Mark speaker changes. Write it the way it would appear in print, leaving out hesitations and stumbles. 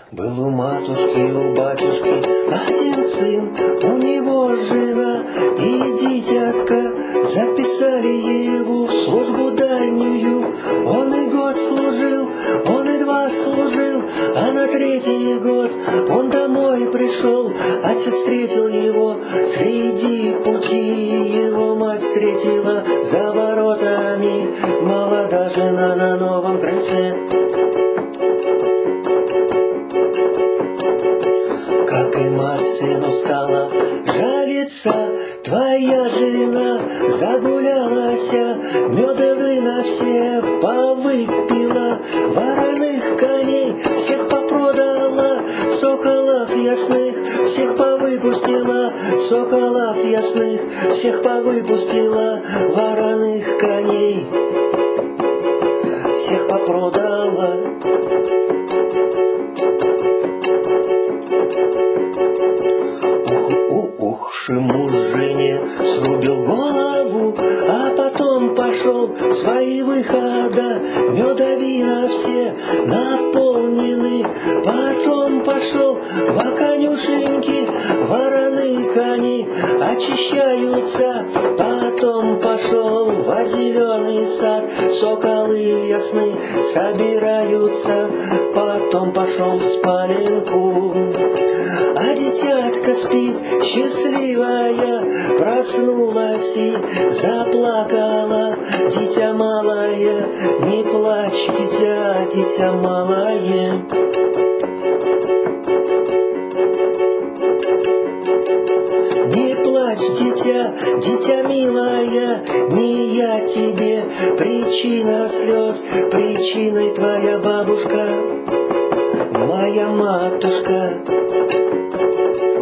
Speaker 1: Был у матушки, у батюшки один сын, у него жена и дитятка. Записали его в службу дальнюю. Он и год служил, он и два служил, а на третий год он домой пришел. Отец встретил его среди пути, его мать встретила за воротами. Молода жена на новом крыльце. Как и мать сыну стала жалиться, твоя жена загулялась, меда вина все повыпила, вороных коней всех попродала, соколов ясных всех повыпустила, соколов ясных всех повыпустила, вороных коней всех попродала. Ухшему жене срубил голову, а потом пошел в свои выхода. Меда вина все наполнены, потом пошел во конюшеньки, вороны кони очищаются, потом пошел во зеленый сад, соколы ясны собираются, потом пошел в спаленку. А дитятка спит, счастливая, проснулась и заплакала. Дитя малое, не плачь, дитя, дитя малое. Не плачь, дитя, дитя милая, не я тебе причина слез, причиной твоя бабушка, моя матушка.